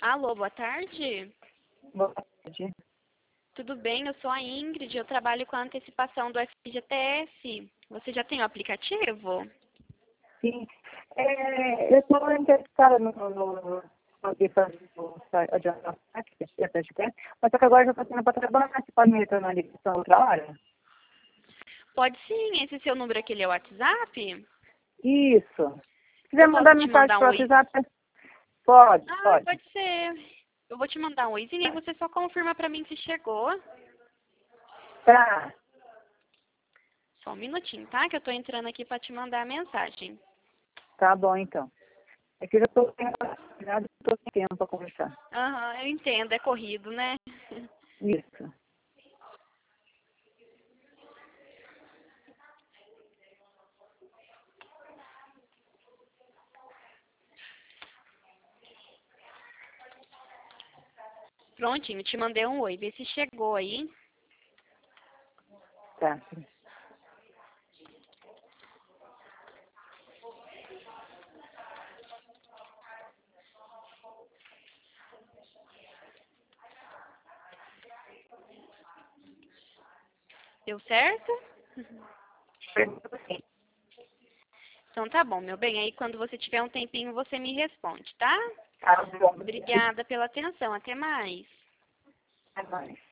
Alô, boa tarde. Boa tarde. Tudo bem? Eu sou a Ingrid, eu trabalho com a antecipação do FGTS. Você já tem o aplicativo? Sim. Eu estou interessada no poder fazer o adiantamento, mas só que agora já estou tendo para trabalhar, você pode me retornar a ligação outra hora? Pode sim, esse seu número aqui ele é o WhatsApp? Isso. Se quiser Eu posso mandar te mensagem mandar um para o oi? WhatsApp, pode, Ah, pode. pode ser. Eu vou te mandar um oizinho e você só confirma pra mim se chegou. Tá, Só um minutinho, tá? Que eu tô entrando aqui pra te mandar a mensagem. tá bom então. É que eu já estou sem tempo para conversar. Aham, eu entendo, é corrido, né? Isso. Prontinho, te mandei um oi, vê se chegou aí. Tá. Deu certo? Sim. Então tá bom, meu bem. Aí quando você tiver um tempinho, você me responde, tá? Tá bom. Obrigada pela atenção. Até mais. Até mais.